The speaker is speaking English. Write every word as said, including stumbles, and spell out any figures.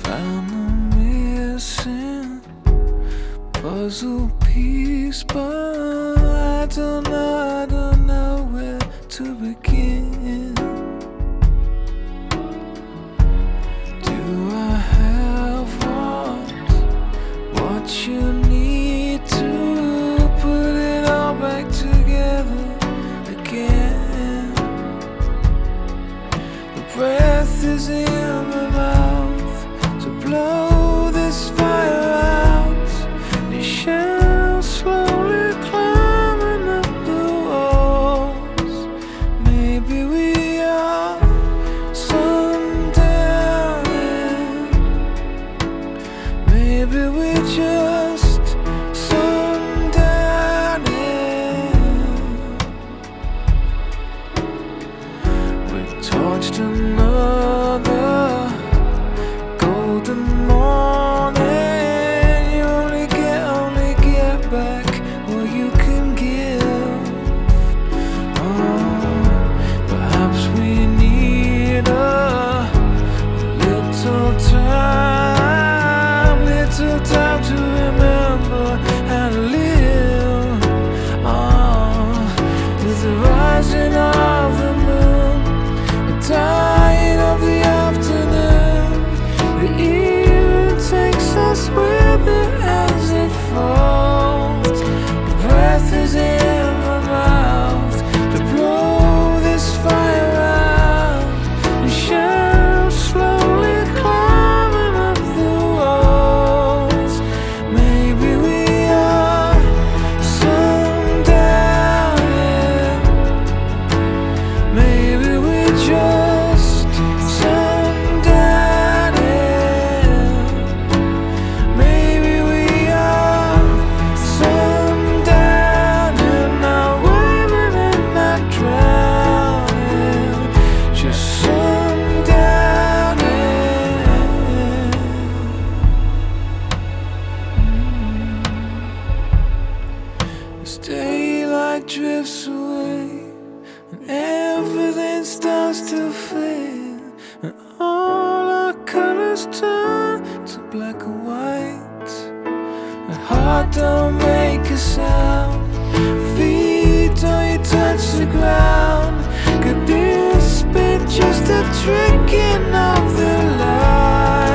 found the missing puzzle piece, but I don't know, I don't know where to begin. Do I have what, what you need to put it all back together again? The breath is in my mouth, so blow this fire out. The shadows slowly climbing up the walls. Maybe we are sundowning. Maybe we just sundowning. We torched another golden morning. You only get, only get back what you can give. Oh, perhaps we need a little time, little time to remember how to live. Oh, with the rising of the moon, the dying of the afternoon, the evening takes us with it as it falls. The breath is in my mouth to blow this fire out. The shadows slowly climbing up the walls. Maybe we are sundowning. Maybe we just sundowning. Maybe we are sundowning, not waving and not drowning, just sundowning. As daylight drifts away and everything starts to fade, and all our colors turn to black and white. My heart don't make a sound, feet don't you touch the ground. Could this be just a tricking of the light?